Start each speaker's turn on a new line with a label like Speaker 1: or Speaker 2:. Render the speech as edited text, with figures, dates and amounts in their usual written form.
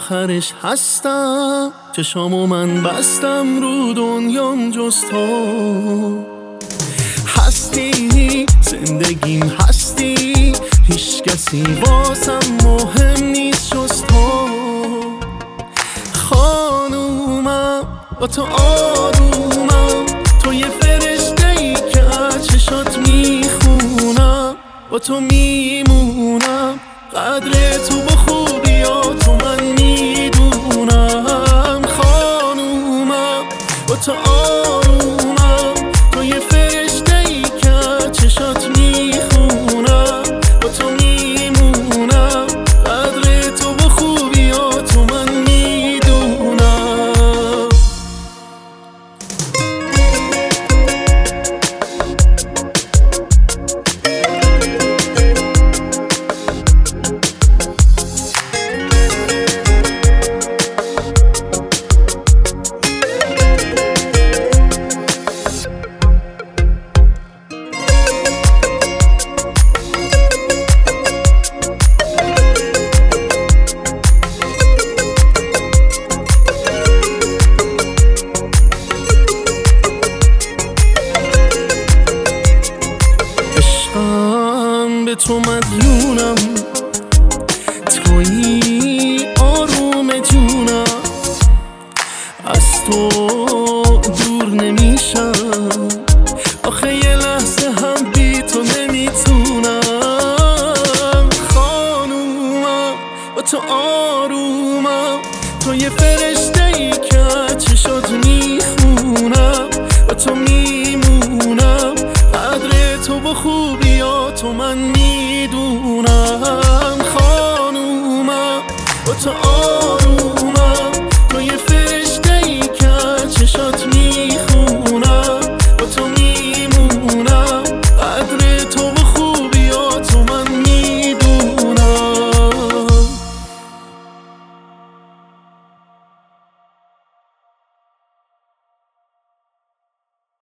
Speaker 1: آخرش هستم. چشامو من بستم رو دنیام جز تو. هستی زندگیم، هستی هیچ کسی واسم مهم نیست جز تو. خانومم با تو آرومم، تو یه فرشته‌ای که از چشات میخونم. با تو میمونم، قدر تو با خوبیاتو من میدونم. خانومم با تو آرومم، تو یه فرشته‌ای که از چشات میخونم. با تو میمونم، قدر تو با خوبیاتو من میدونم. به تو مدیونم، تویی آروم جونم. از تو دور نمیشم، آخه یه لحظه هم بی تو نمیتونم. خانومم با تو آرومم، تو یه فرشته‌ای که از چشات میخونم. با تو میمونم، قدر تو با خوبیاتو من میدونم. خانومم با تو